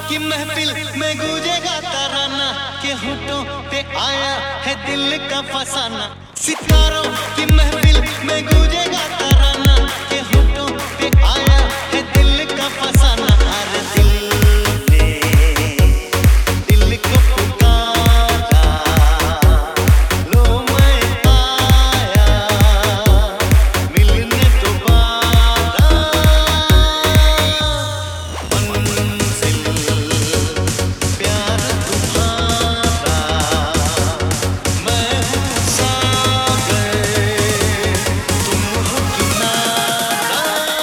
की महफिल में गूंजेगा तराना के होठों पे आया है दिल का फसाना। सितारों की महफिल में गूंजेगा तराना के होठों पे आया है दिल का फसाना। अरे दिल को पुकारा, लो मैं आया मिलने दोबारा। मंजिल प्यार तुम्हारा, मैं हूँ सागर, तुम हो किनारा।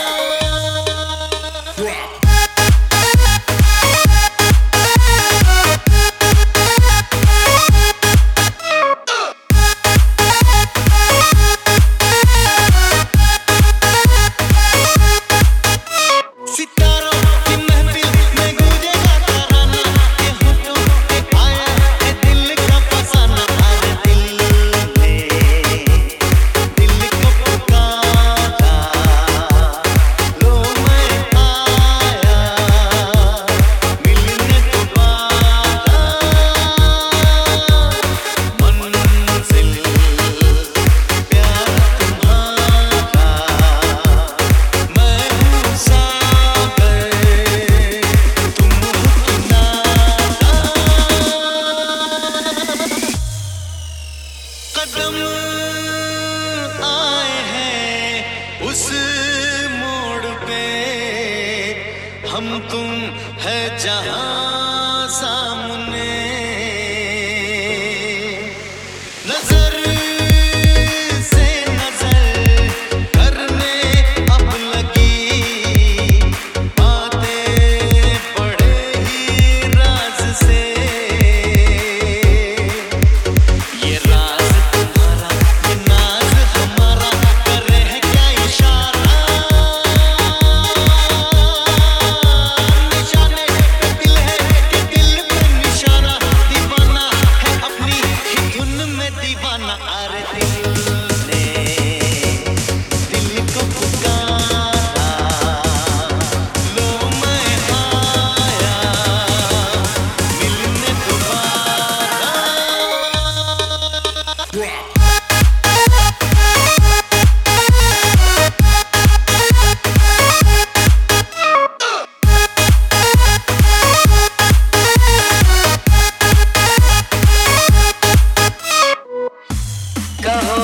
सितारों की महफिल में गूंजेगा तराना के होठों पे आया है दिल का फसाना। अरे दिल को पुकारा, लो मैं आया मिलने दोबारा। मंजिल प्यार तुम्हारा, मैं हूँ सागर, तुम हो किनारा। कदम आए हैं उस मोड़ पे, हम तुम है जहां सामने। नजर से नजर करने अब लगी, बातें पड़े ही राज से। ये राज तुम्हारा, ये नाज हमारा, करे है क्या इशारा। निशाने पे दिल है कि दिल पे निशाना, दीवाना है अपनी ही धुन में दीवाना। अरे दिल को पुकारा, लो मैं आया मिलने दोबारा। कहो